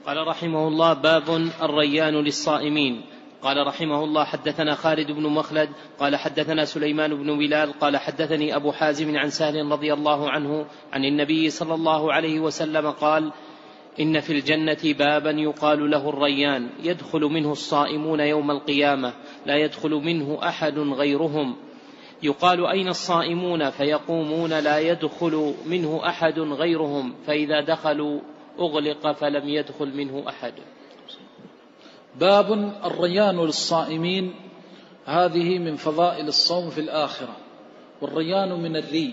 قال رحمه الله: باب الريان للصائمين. قال رحمه الله: حدثنا خالد بن مخلد قال حدثنا سليمان بن بلال قال حدثني أبو حازم عن سهل رضي الله عنه عن النبي صلى الله عليه وسلم قال: إن في الجنة بابا يقال له الريان، يدخل منه الصائمون يوم القيامة، لا يدخل منه أحد غيرهم. يقال: أين الصائمون؟ فيقومون: لا يدخل منه أحد غيرهم، فإذا دخلوا أغلق فلم يدخل منه أحد. باب الريان للصائمين. هذه من فضائل الصوم في الآخرة، والريان من الري،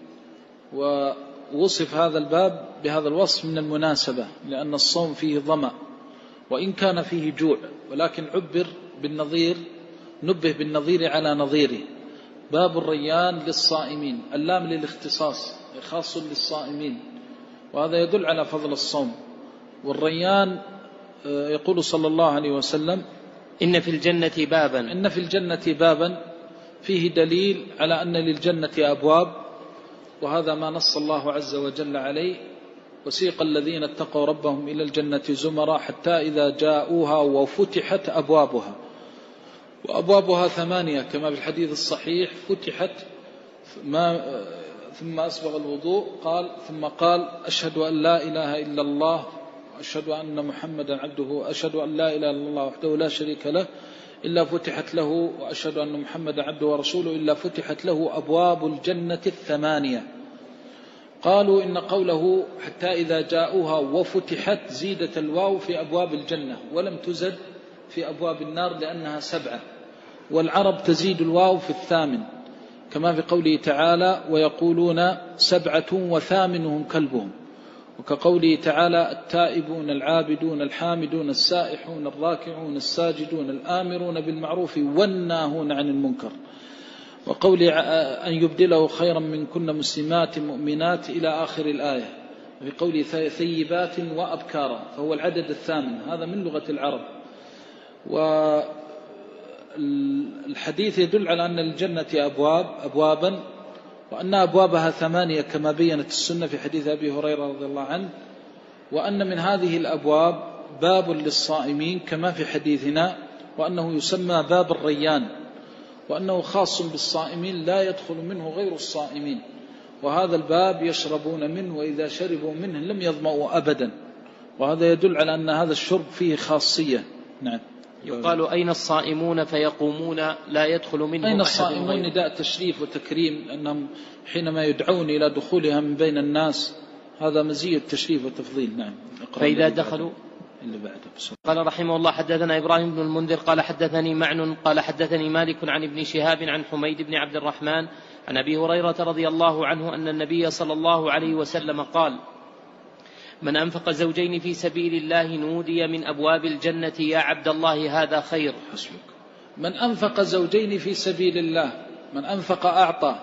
ووصف هذا الباب بهذا الوصف من المناسبة، لأن الصوم فيه ظمأ وإن كان فيه جوع، ولكن عبر بالنظير، نبه بالنظير على نظيره. باب الريان للصائمين، اللام للاختصاص، خاص للصائمين، وهذا يدل على فضل الصوم. والريان يقول صلى الله عليه وسلم: إن في الجنة بابا. إن في الجنة بابا، فيه دليل على أن للجنة أبواب، وهذا ما نص الله عز وجل عليه: وسيق الذين اتقوا ربهم إلى الجنة زمرا حتى إذا جاءوها وفتحت أبوابها. وأبوابها 8 كما في الحديث الصحيح: فتحت ثم أسبغ الوضوء ثم قال: أشهد أن لا إله إلا الله وأشهد أن محمدا عبده وأشهد أن لا إله إلا الله وحده لا شريك له إلا فتحت له، وأشهد أن محمدا عبده ورسوله إلا فتحت له أبواب الجنة 8. قالوا إن قوله حتى إذا جاءوها وفتحت زيدت الواو في أبواب الجنة ولم تزد في أبواب النار لأنها 7، والعرب تزيد الواو في 8 كما في قوله تعالى: ويقولون 7 وثامنهم كلبهم، وكقوله تعالى: التائبون العابدون الحامدون السائحون الراكعون الساجدون الآمرون بالمعروف والناهون عن المنكر، وقوله أن يبدله خيرا من كن مسلمات مؤمنات إلى آخر الآية، وفي قوله ثيبات وأبكارا، فهو العدد 8، هذا من لغة العرب. والحديث يدل على أن الجنة أبوابا، وأن أبوابها 8 كما بينت السنة في حديث أبي هريرة رضي الله عنه، وأن من هذه الأبواب باب للصائمين كما في حديثنا، وأنه يسمى باب الريان، وأنه خاص بالصائمين لا يدخل منه غير الصائمين، وهذا الباب يشربون منه، وإذا شربوا منه لم يظمأوا أبدا، وهذا يدل على أن هذا الشرب فيه خاصية. نعم. يقال: أين الصائمون؟ فيقومون: لا يدخل منه أين أحد الصائمون؟ غيره. نداء تشريف وتكريم، أنهم حينما يدعون إلى دخولها من بين الناس، هذا مزية تشريف وتفضيل. نعم. فإذا دخلوا اللي بعده. قال رحمه الله: حدثنا إبراهيم بن المنذر قال حدثني معن قال حدثني مالك عن ابن شهاب عن حميد بن عبد الرحمن عن أبي هريرة رضي الله عنه أن النبي صلى الله عليه وسلم قال: من أنفق زوجين في سبيل الله نودي من أبواب الجنة: يا عبد الله هذا خير. حسبك. من أنفق زوجين في سبيل الله، من أنفق أعطى.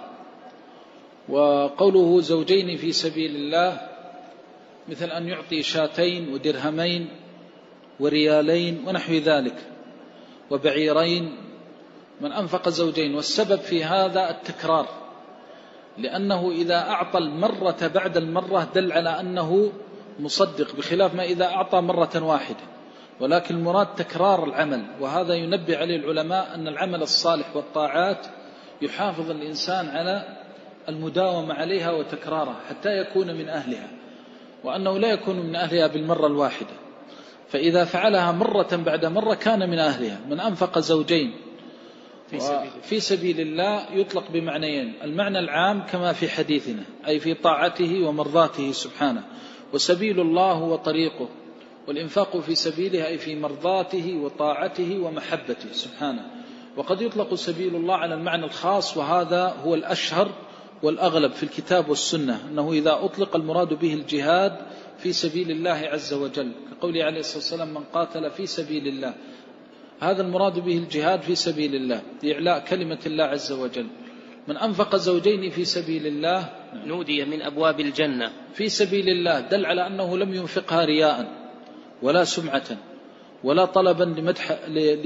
وقوله زوجين في سبيل الله مثل أن يعطي 2 ودرهمين وريالين ونحو ذلك وبعيرين. من أنفق زوجين، والسبب في هذا التكرار، لأنه إذا أعطى المرة بعد المرة دل على أنه مصدق، بخلاف ما إذا أعطى مرة واحدة، ولكن المراد تكرار العمل، وهذا ينبه عليه العلماء أن العمل الصالح والطاعات يحافظ الإنسان على المداومة عليها وتكرارها حتى يكون من أهلها، وأنه لا يكون من أهلها بالمرة الواحدة، فإذا فعلها مرة بعد مرة كان من أهلها. من أنفق زوجين في سبيل الله يطلق بمعنيين: المعنى العام كما في حديثنا، أي في طاعته ومرضاته سبحانه، وسبيل الله هو طريقه، والإنفاق في سبيله أي في مرضاته وطاعته ومحبته سبحانه. وقد يطلق سبيل الله على المعنى الخاص، وهذا هو الأشهر والأغلب في الكتاب والسنة، أنه إذا أطلق المراد به الجهاد في سبيل الله عز وجل، كقوله عليه الصلاة والسلام: من قاتل في سبيل الله، هذا المراد به الجهاد في سبيل الله لإعلاء كلمة الله عز وجل. من أنفق زوجين في سبيل الله نودي من أبواب الجنة في سبيل الله، دل على أنه لم ينفقها رياء ولا سمعة ولا طلبا لمدح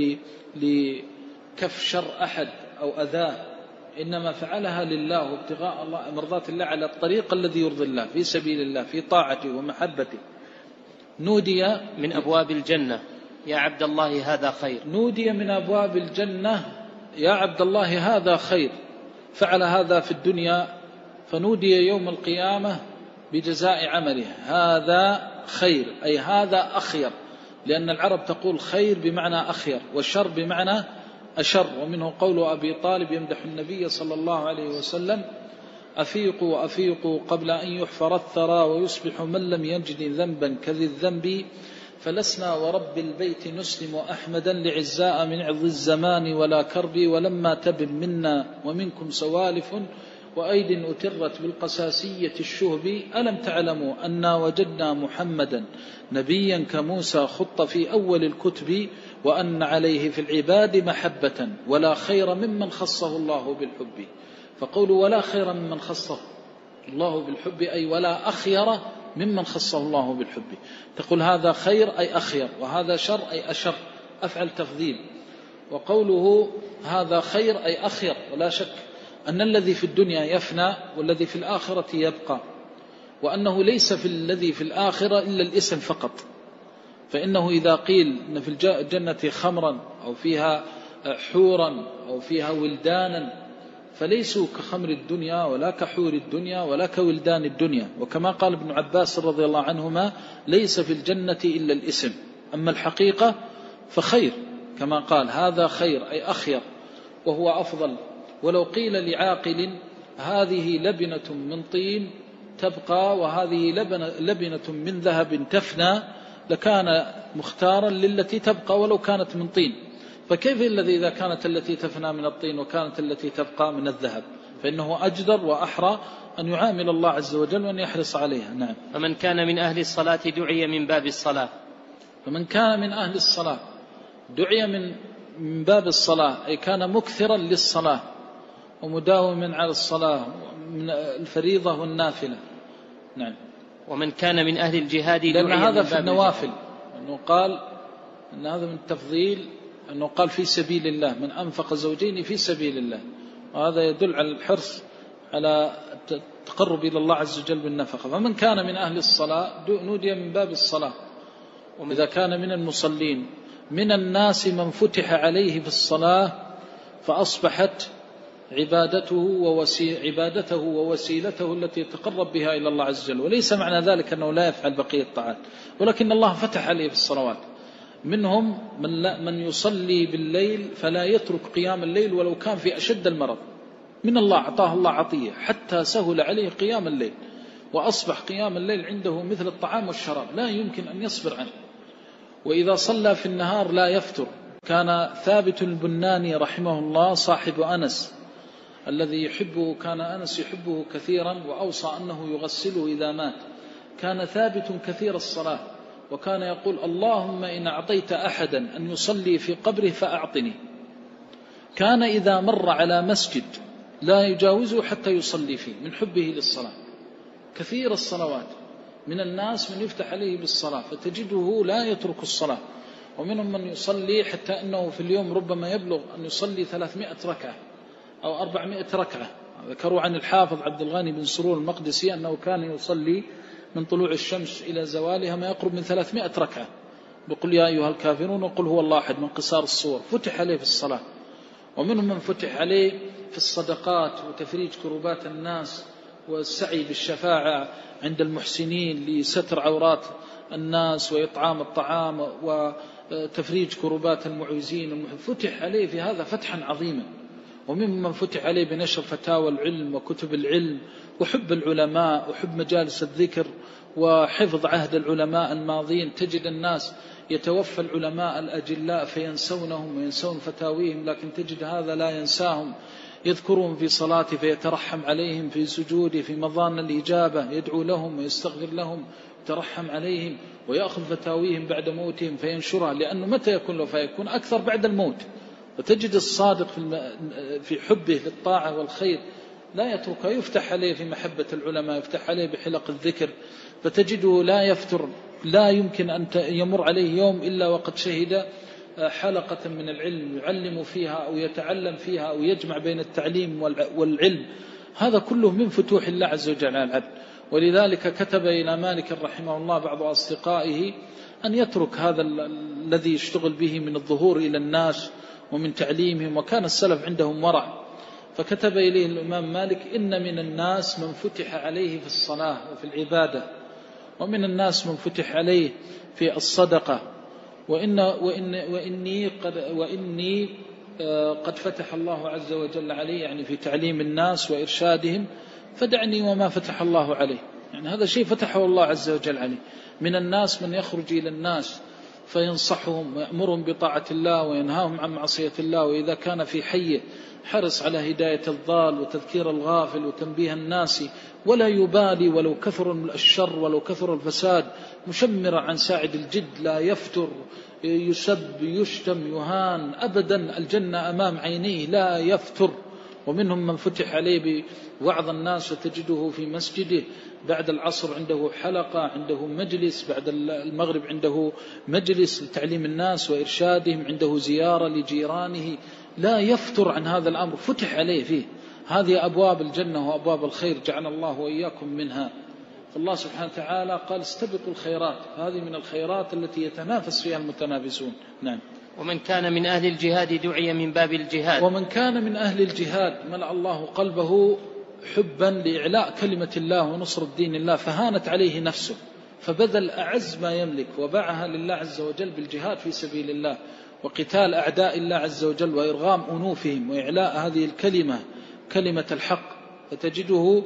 لكف شر أحد أو أذاه، إنما فعلها لله وابتغاء الله مرضات الله على الطريق الذي يرضي الله، في سبيل الله في طاعته ومحبته. نودي من أبواب الجنة يا عبد الله هذا خير. نودي من أبواب الجنة يا عبد الله هذا خير، فعل هذا في الدنيا فنودي يوم القيامة بجزاء عمله هذا خير، أي هذا أخير، لأن العرب تقول خير بمعنى أخير وشر بمعنى أشر. ومنه قول أبي طالب يمدح النبي صلى الله عليه وسلم: أفيقوا أفيقوا قبل أن يحفر الثرى ويصبح من لم يجد ذنبا كذي الذنب، فلسنا ورب البيت نسلم أحمدا لعزاء من عظ الزمان ولا كرب، ولما تبن منا ومنكم سوالف وأيد أترت بالقساسية الشهب، ألم تعلموا أنا وجدنا محمدا نبيا كموسى خط في أول الكتب، وأن عليه في العباد محبة ولا خير ممن خصه الله بالحب. فقولوا ولا خير ممن خصه الله بالحب أي ولا أخير ممن خصه الله بالحب. تقول هذا خير أي أخير، وهذا شر أي أشر، أفعل تفضيل. وقوله هذا خير أي أخير، ولا شك أن الذي في الدنيا يفنى والذي في الآخرة يبقى، وأنه ليس في الذي في الآخرة إلا الاسم فقط. فإنه إذا قيل أن في الجنة خمرا أو فيها حورا أو فيها ولدانا، فليسوا كخمر الدنيا ولا كحور الدنيا ولا كولدان الدنيا. وكما قال ابن عباس رضي الله عنهما: ليس في الجنة إلا الاسم، أما الحقيقة فخير، كما قال هذا خير أي أخير وهو أفضل. ولو قيل لعاقل هذه لبنة من طين تبقى وهذه لبنة من ذهب تفنى، لكان مختارا للتي تبقى ولو كانت من طين. فكيف الذي إذا كانت التي تفنى من الطين وكانت التي تبقى من الذهب؟ فإنه أجدر وأحرى أن يعامل الله عز وجل وأن يحرص عليها. نعم. فمن كان من أهل الصلاة دعي من باب الصلاة. فمن كان من أهل الصلاة دعي من باب الصلاة، أي كان مكثرا للصلاة ومداوما على الصلاة من الفريضة والنافلة. نعم. ومن كان من أهل الجهاد دعي لأن هذا من باب في النوافل، أنه قال أن هذا من التفضيل، أنه قال في سبيل الله، من أنفق زوجين في سبيل الله، وهذا يدل على الحرص على التقرب إلى الله عز وجل بالنفقة. فمن كان من أهل الصلاة نودي من باب الصلاة. وإذا كان من المصلين من الناس من فتح عليه في الصلاة فأصبحت عبادته ووسيلته التي يتقرب بها إلى الله عز وجل. وليس معنى ذلك أنه لا يفعل بقية الطاعات، ولكن الله فتح عليه في الصلوات. منهم من يصلي بالليل فلا يترك قيام الليل ولو كان في أشد المرض، من الله أعطاه الله عطية حتى سهل عليه قيام الليل، وأصبح قيام الليل عنده مثل الطعام والشراب لا يمكن أن يصبر عنه. وإذا صلى في النهار لا يفتر. كان ثابت البناني رحمه الله صاحب أنس الذي يحبه، كان أنس يحبه كثيرا وأوصى أنه يغسله إذا مات. كان ثابت كثير الصلاة، وكان يقول: اللهم إن أعطيت أحدا أن يصلي في قبره فأعطني. كان إذا مر على مسجد لا يجاوزه حتى يصلي فيه من حبه للصلاة. كثير الصلوات، من الناس من يفتح عليه بالصلاة فتجده لا يترك الصلاة، ومنهم من يصلي حتى أنه في اليوم ربما يبلغ أن يصلي 300 ركعة أو 400 ركعة. ذكروا عن الحافظ عبد الغني بن سرور المقدسي أنه كان يصلي من طلوع الشمس إلى زوالها ما يقرب من 300 ركعة، بقول يا أيها الكافرون وقل هو الله أحد من قصار الصور. فتح عليه في الصلاة. ومنهم من فتح عليه في الصدقات وتفريج كروبات الناس والسعي بالشفاعة عند المحسنين لستر عورات الناس وإطعام الطعام وتفريج كروبات المعوزين. فتح عليه في هذا فتحا عظيما. وممن فتح عليه بنشر فتاوى العلم وكتب العلم وحب العلماء وحب مجالس الذكر وحفظ عهد العلماء الماضين. تجد الناس يتوفى العلماء الأجلاء فينسونهم وينسون فتاويهم، لكن تجد هذا لا ينساهم، يذكرهم في صلاته فيترحم عليهم، في سجوده في مظان الإجابة يدعو لهم ويستغفر لهم يترحم عليهم، ويأخذ فتاويهم بعد موتهم فينشرها، لأنه متى يكون له فيكون أكثر بعد الموت. وتجد الصادق في حبه للطاعة والخير لا يتركها، يفتح عليه في محبة العلماء، يفتح عليه بحلق الذكر، فتجده لا يفتر، لا يمكن أن يمر عليه يوم إلا وقد شهد حلقة من العلم يعلم فيها أو يتعلم فيها أو يجمع بين التعليم والعلم. هذا كله من فتوح الله عز وجل على العبد. ولذلك كتب إلى مالك رحمه الله بعض أصدقائه أن يترك هذا الذي يشتغل به من الظهور إلى الناس ومن تعليمهم، وكان السلف عندهم ورع. فكتب إليه الإمام مالك: إن من الناس من فتح عليه في الصلاة وفي العبادة، ومن الناس من فتح عليه في الصدقة، وإني قد فتح الله عز وجل عليه، يعني في تعليم الناس وإرشادهم، فدعني وما فتح الله عليه. يعني هذا شيء فتحه الله عز وجل عليه. من الناس من يخرج إلى الناس فينصحهم ويأمرهم بطاعة الله وينهاهم عن معصية الله، وإذا كان في حيه حرص على هداية الضال وتذكير الغافل وتنبيه الناس، ولا يبالي ولو كثر الشر ولو كثر الفساد، مشمرا عن ساعد الجد، لا يفتر، يسب يشتم يهان أبدا، الجنة أمام عينيه لا يفتر. ومنهم من فتح عليه بوعظ الناس، وتجده في مسجده بعد العصر عنده حلقة، عنده مجلس، بعد المغرب عنده مجلس لتعليم الناس وإرشادهم، عنده زيارة لجيرانه، لا يفتر عن هذا الأمر، فتح عليه فيه. هذه أبواب الجنة وأبواب الخير، جعل الله وإياكم منها. فالله سبحانه وتعالى قال: استبقوا الخيرات، هذه من الخيرات التي يتنافس فيها المتنافسون. نعم. ومن كان من أهل الجهاد دعي من باب الجهاد. ومن كان من أهل الجهاد ملأ الله قلبه حبا لإعلاء كلمة الله ونصر الدين الله، فهانت عليه نفسه، فبذل أعز ما يملك وباعها لله عز وجل بالجهاد في سبيل الله، وقتال أعداء الله عز وجل، وإرغام أنوفهم، وإعلاء هذه الكلمة، كلمة الحق. فتجده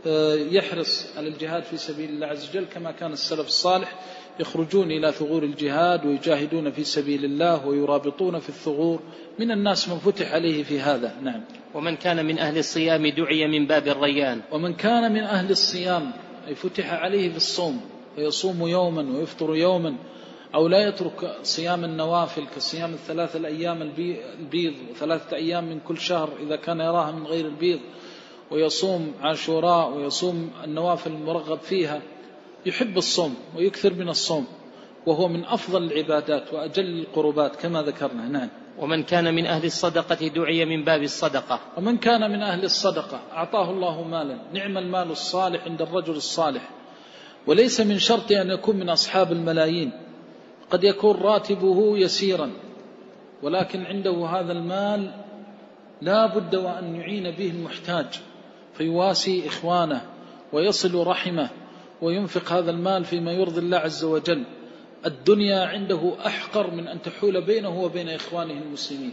يحرص على الجهاد في سبيل الله عز وجل، كما كان السلف الصالح يخرجون إلى ثغور الجهاد ويجاهدون في سبيل الله ويرابطون في الثغور. من الناس من فتح عليه في هذا. نعم. ومن كان من أهل الصيام دعي من باب الريان. ومن كان من أهل الصيام أي فتح عليه بالصوم، فيصوم يوما ويفطر يوما، أو لا يترك صيام النوافل كصيام 3 أيام البيض و3 أيام من كل شهر إذا كان يراها من غير البيض، ويصوم عاشوراء ويصوم النوافل المرغب فيها. يحب الصوم ويكثر من الصوم، وهو من أفضل العبادات وأجل القربات كما ذكرنا. نعم. ومن كان من أهل الصدقة دعي من باب الصدقة. ومن كان من أهل الصدقة أعطاه الله مالا، نعم المال الصالح عند الرجل الصالح، وليس من شرط أن يكون من أصحاب الملايين، قد يكون راتبه يسيرا ولكن عنده هذا المال لا بد وأن يعين به المحتاج، فيواسي إخوانه ويصل رحمه وينفق هذا المال فيما يرضي الله عز وجل. الدنيا عنده أحقر من أن تحول بينه وبين إخوانه المسلمين.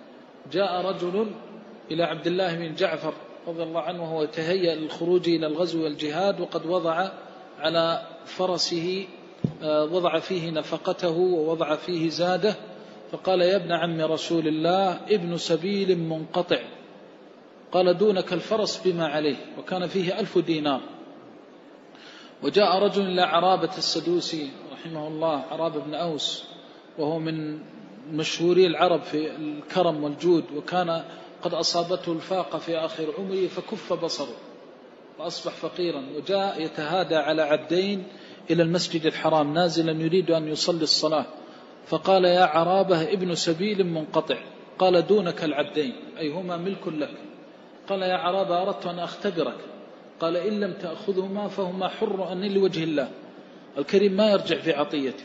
جاء رجل إلى عبد الله بن جعفر رضي الله عنه وهو يتهيأ للخروج إلى الغزو والجهاد، وقد وضع على فرسه، وضع فيه نفقته ووضع فيه زاده، فقال: يا ابن عم رسول الله، ابن سبيل منقطع. قال: دونك الفرس بما عليه، وكان فيه 1000 دينار. وجاء رجل إلى عرابة السدوسي رحمه الله، عرابة بن أوس، وهو من مشهوري العرب في الكرم والجود، وكان قد أصابته الفاقة في آخر عمره فكف بصره وأصبح فقيرا، وجاء يتهادى على عبدين إلى المسجد الحرام نازلا يريد أن يصلي الصلاة، فقال: يا عرابة، ابن سبيل منقطع. قال: دونك العبدين، أي هما ملك لك. قال: يا عرابة، أردت أن أختبرك. قال: إن لم تأخذهما فهما حر أن لوجه الله. الكريم ما يرجع في عطيته،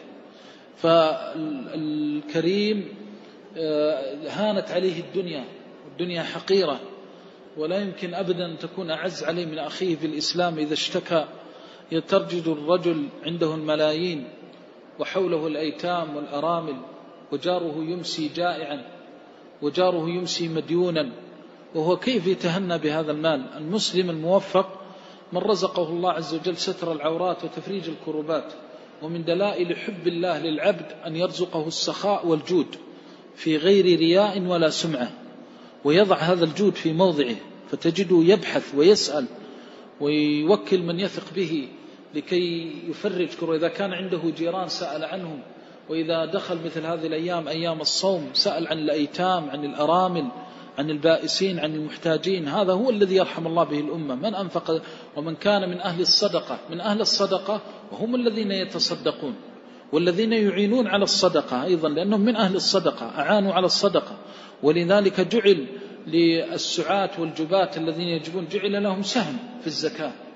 فالكريم هانت عليه الدنيا، والدنيا حقيرة، ولا يمكن أبدا أن تكون أعز عليه من أخيه في الإسلام. إذا اشتكى يترجد الرجل عنده الملايين وحوله الأيتام والأرامل، وجاره يمسي جائعا، وجاره يمسي مديونا، وهو كيف يتهنى بهذا المال؟ المسلم الموفق من رزقه الله عز وجل ستر العورات وتفريج الكربات. ومن دلائل حب الله للعبد أن يرزقه السخاء والجود في غير رياء ولا سمعة، ويضع هذا الجود في موضعه، فتجده يبحث ويسأل ويوكل من يثق به لكي يفرج كربه. إذا كان عنده جيران سأل عنهم، وإذا دخل مثل هذه الأيام أيام الصوم سأل عن الأيتام، عن الأرامل، عن البائسين، عن المحتاجين. هذا هو الذي يرحم الله به الأمة. من أنفق. ومن كان من أهل الصدقة، من أهل الصدقة وهم الذين يتصدقون والذين يعينون على الصدقة أيضا، لأنهم من أهل الصدقة، أعانوا على الصدقة. ولذلك جعل للسعاة والجباة الذين يجبون، جعل لهم سهم في الزكاة،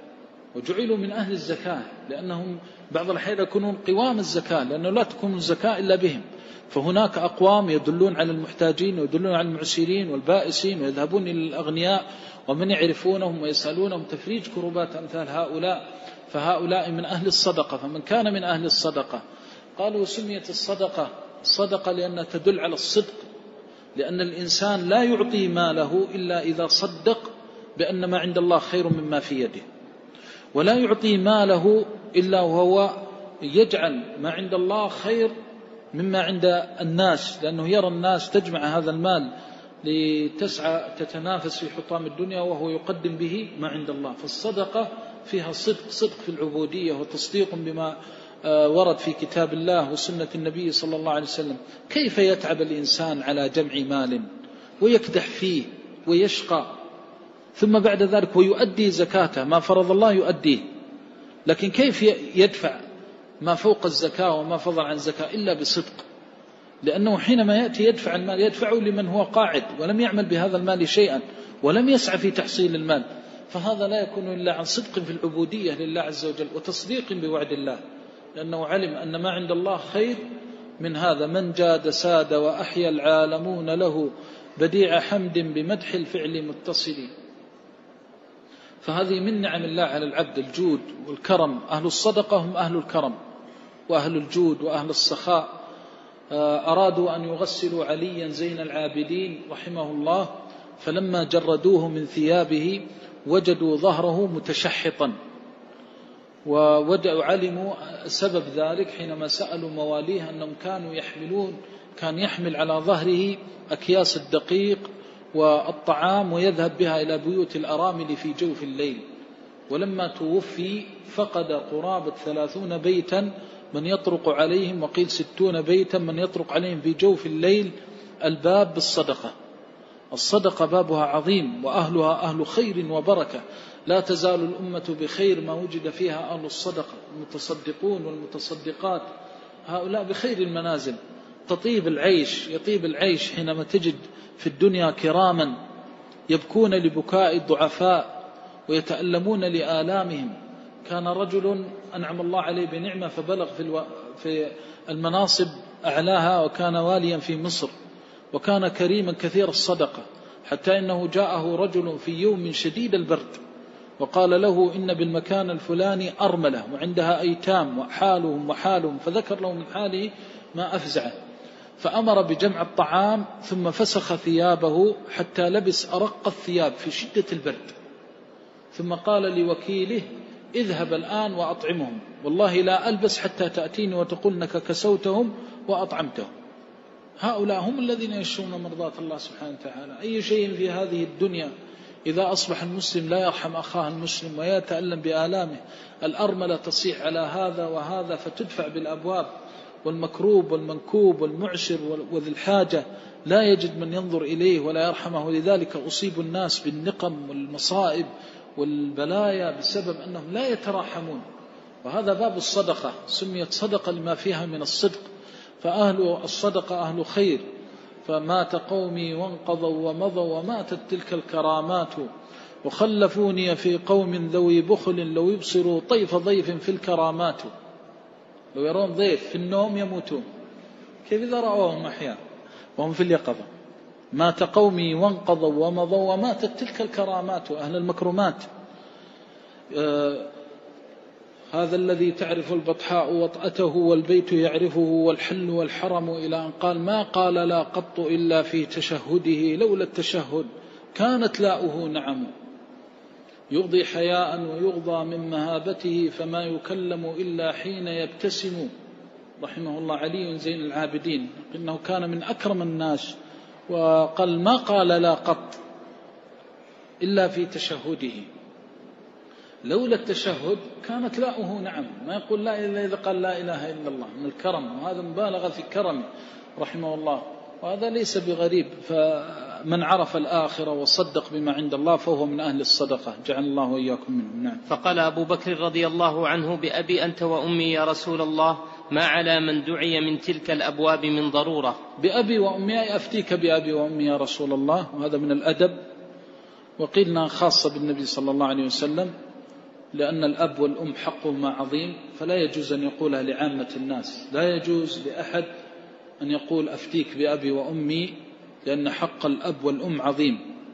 وجعلوا من أهل الزكاة، لأنهم بعض الأحيان يكونون قوام الزكاة، لأنه لا تكون الزكاة إلا بهم. فهناك أقوام يدلون على المحتاجين ويدلون على المعسرين والبائسين، ويذهبون إلى الأغنياء ومن يعرفونهم ويسألونهم تفريج كربات أمثال هؤلاء، فهؤلاء من أهل الصدقة. فمن كان من أهل الصدقة، قالوا سميت الصدقة لأنها تدل على الصدق، لأن الإنسان لا يعطي ماله إلا إذا صدق بأن ما عند الله خير مما في يده، ولا يعطي ماله إلا وهو يجعل ما عند الله خير مما عند الناس، لأنه يرى الناس تجمع هذا المال لتسعى تتنافس في حطام الدنيا، وهو يقدم به ما عند الله. فالصدقة فيها صدق في العبودية وتصديق بما ورد في كتاب الله وسنة النبي صلى الله عليه وسلم. كيف يتعب الإنسان على جمع مال ويكدح فيه ويشقى، ثم بعد ذلك ويؤدي زكاته، ما فرض الله يؤديه، لكن كيف يدفع ما فوق الزكاة وما فضل عن الزكاة إلا بصدق؟ لأنه حينما يأتي يدفع المال يدفعه لمن هو قاعد ولم يعمل بهذا المال شيئا ولم يسعى في تحصيل المال، فهذا لا يكون إلا عن صدق في العبودية لله عز وجل وتصديق بوعد الله، لأنه علم أن ما عند الله خير من هذا. من جاد ساد وأحيا العالمون له بديع حمد بمدح الفعل متصل. فهذه من نعم الله على العبد، الجود والكرم. أهل الصدقة هم أهل الكرم وأهل الجود وأهل السخاء. أرادوا أن يغسلوا عليا زين العابدين رحمه الله، فلما جردوه من ثيابه وجدوا ظهره متشحطا، وعلموا سبب ذلك حينما سألوا مواليه أنهم كان يحمل على ظهره أكياس الدقيق والطعام ويذهب بها إلى بيوت الأرامل في جوف الليل. ولما توفي فقد قرابة 30 بيتا من يطرق عليهم، وقيل 60 بيتا من يطرق عليهم في جوف الليل الباب بالصدقة. الصدقة بابها عظيم وأهلها أهل خير وبركة، لا تزال الأمة بخير ما وجد فيها أهل الصدقة. المتصدقون والمتصدقات هؤلاء بخير المنازل. يطيب العيش حينما تجد في الدنيا كراما يبكون لبكاء الضعفاء ويتألمون لآلامهم. كان رجل أنعم الله عليه بنعمة فبلغ في المناصب أعلاها، وكان واليا في مصر، وكان كريما كثير الصدقة، حتى إنه جاءه رجل في يوم شديد البرد وقال له إن بالمكان الفلاني أرملة وعندها أيتام وحالهم، فذكر له من حاله ما أفزعه، فأمر بجمع الطعام ثم فسخ ثيابه حتى لبس أرق الثياب في شدة البرد، ثم قال لوكيله اذهب الآن وأطعمهم، والله لا ألبس حتى تأتيني وتقول أنك كسوتهم وأطعمتهم. هؤلاء هم الذين يشون مرضاة الله سبحانه وتعالى. أي شيء في هذه الدنيا إذا أصبح المسلم لا يرحم أخاه المسلم ويتألم بآلامه، الأرملة تصيح على هذا وهذا فتدفع بالأبواب، والمكروب والمنكوب والمعسر وذي الحاجة لا يجد من ينظر إليه ولا يرحمه. لذلك أصيب الناس بالنقم والمصائب والبلايا بسبب أنهم لا يتراحمون. وهذا باب الصدقة، سميت صدقة لما فيها من الصدق. فأهل الصدقة أهل خير. فمات قومي وانقضوا ومضوا وماتت تلك الكرامات، وخلفوني في قوم ذوي بخل لو يبصروا طيف ضيف في الكرامات. لو يرون ضيف في النوم يموتون، كيف إذا رأوهم أحياء وهم في اليقظة؟ مات قومي وانقضوا ومضوا وماتت تلك الكرامات. أهل المكرمات هذا الذي تعرف البطحاء وطأته والبيت يعرفه والحل والحرم، إلى أن قال ما قال لا قط إلا في تشهده، لولا التشهد كانت لاؤه نعم. يغضي حياء ويغضى من مهابته، فما يكلم إلا حين يبتسم. رحمه الله علي زين العابدين إنه كان من أكرم الناس، وقال ما قال لا قط إلا في تشهده، لولا التشهد كانت لاؤه نعم. ما يقول لا إلا إذا قال لا إله إلا الله، من الكرم، وهذا مبالغة في كرمه رحمه الله، وهذا ليس بغريب. فمن عرف الآخرة وصدق بما عند الله فهو من أهل الصدقة، جعل الله وإياكم منهم. نعم. فقال أبو بكر رضي الله عنه بأبي أنت وأمي يا رسول الله، ما على من دعي من تلك الأبواب من ضرورة. بأبي وأمي أفتيك بأبي وأمي يا رسول الله، وهذا من الأدب، وقيلنا خاصة بالنبي صلى الله عليه وسلم. لأن الأب والأم حقهما عظيم، فلا يجوز أن يقولها لعامة الناس. لا يجوز لأحد أن يقول أفتيك بأبي وأمي، لأن حق الأب والأم عظيم.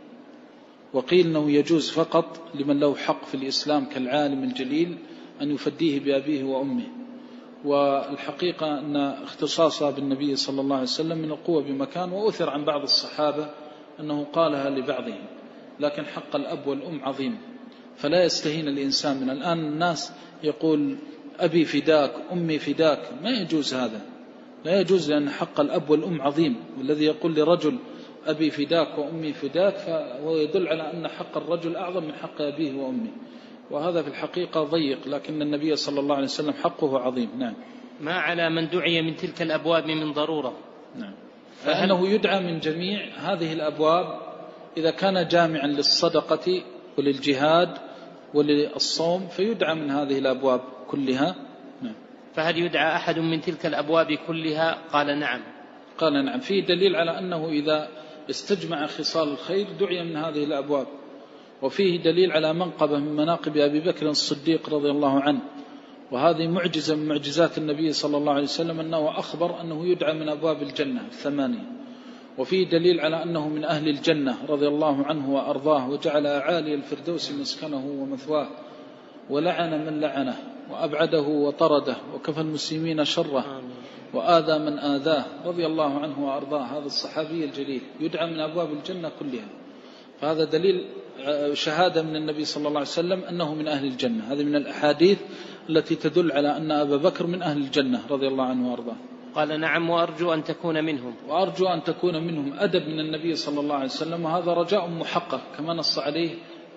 وقيل أنه يجوز فقط لمن له حق في الإسلام كالعالم الجليل أن يفديه بأبيه وأمه. والحقيقة أن اختصاصها بالنبي صلى الله عليه وسلم من القوة بمكان، وأثر عن بعض الصحابة أنه قالها لبعضهم، لكن حق الأب والأم عظيم، فلا يستهين الإنسان. من الآن الناس يقول أبي فداك أمي فداك، ما يجوز هذا، لا يجوز، لأن حق الأب والأم عظيم. والذي يقول لرجل أبي فداك وأمي فداك فهو يدل على أن حق الرجل أعظم من حق أبيه وأمه، وهذا في الحقيقة ضيق، لكن النبي صلى الله عليه وسلم حقه عظيم. نعم. ما على من دعي من تلك الأبواب من ضرورة. نعم. فأنه يدعى من جميع هذه الأبواب إذا كان جامعا للصدقة وللجهاد وللصوم، فيدعى من هذه الأبواب كلها. نعم. فهل يدعى أحد من تلك الأبواب كلها؟ قال نعم. قال نعم. فيه دليل على أنه إذا استجمع خصال الخير دعي من هذه الأبواب. وفيه دليل على منقبة من مناقب أبي بكر الصديق رضي الله عنه، وهذه معجزة من معجزات النبي صلى الله عليه وسلم، أنه أخبر أنه يدعى من أبواب الجنة الثمانية. وفيه دليل على أنه من أهل الجنة رضي الله عنه وأرضاه، وجعل أعالي الفردوس مسكنه ومثواه، ولعن من لعنه وأبعده وطرده، وكفى المسلمين شره وآذى من آذاه رضي الله عنه وأرضاه. هذا الصحابي الجليل يدعى من أبواب الجنة كلها، فهذا دليل شهادة من النبي صلى الله عليه وسلم أنه من أهل الجنة. هذه من الأحاديث التي تدل على أن أبا بكر من أهل الجنة رضي الله عنه وأرضاه. قال نعم وأرجو أن تكون منهم. وأرجو أن تكون منهم، أدب من النبي صلى الله عليه وسلم، وهذا رجاء محقق كما نص عليه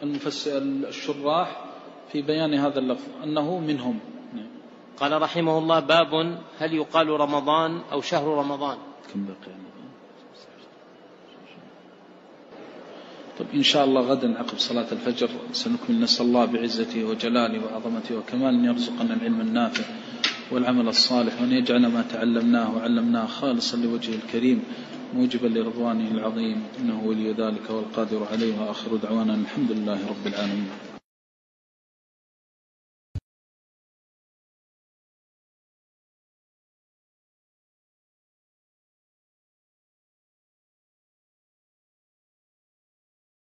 الشراح في بيان هذا اللفظ أنه منهم. قال رحمه الله: باب هل يقال رمضان أو شهر رمضان؟ كم بقي؟ طب إن شاء الله غدا عقب صلاة الفجر سنكمل. نسأل الله بعزته وجلاله وعظمته وكمال أن يرزقنا العلم النافع والعمل الصالح، وأن يجعل ما تعلمناه وعلمناه خالصا لوجهه الكريم موجبا لرضوانه العظيم، إنه ولي ذلك والقادر عليه. وآخر دعوانا الحمد لله رب العالمين.